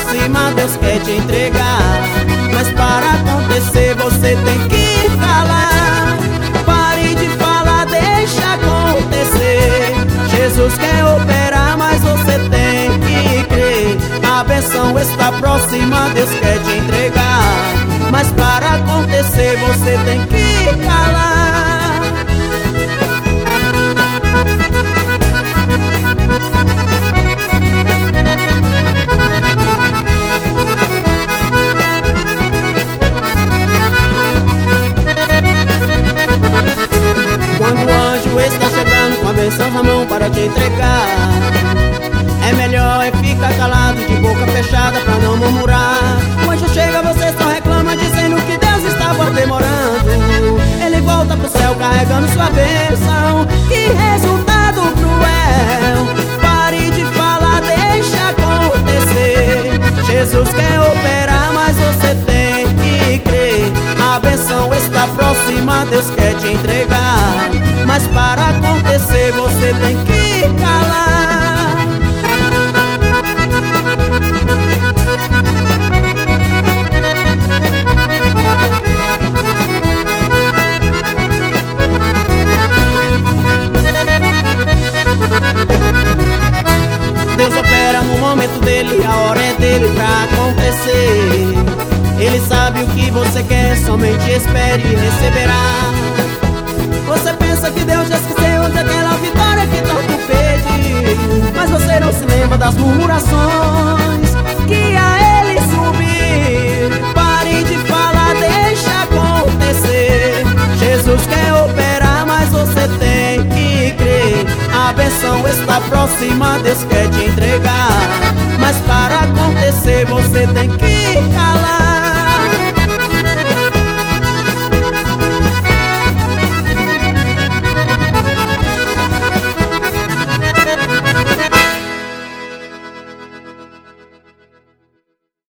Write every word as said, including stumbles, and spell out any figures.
aproxima, Deus quer te entregar. Mas para acontecer você tem que calar. Pare de falar, deixa acontecer. Jesus quer operar, mas você tem que crer. A bênção está próxima, Deus quer te entregar. Mas para acontecer você tem que calar. Quando o anjo está chegando com a bênção na mão para te entregar, é melhor é ficar calado, de boca fechada pra não murmurar. O anjo chega, você só reclama, dizendo que Deus estava demorando. Ele volta pro céu carregando sua bênção. Que resultado cruel. Pare de falar, deixa acontecer. Jesus quer operar, mas você tem que crer. A bênção está próxima, Deus quer te entregar. Mas para acontecer você tem que calar. Deus opera no momento dele, a hora é dele pra acontecer. Ele sabe o que você quer, somente espere e receberá. Você pensa que Deus já esqueceu daquela vitória que tanto pede, mas você não se lembra das murmurações que a ele subir. Pare de falar, deixa acontecer. Jesus quer operar, mas você tem que crer. A bênção está próxima, Deus quer te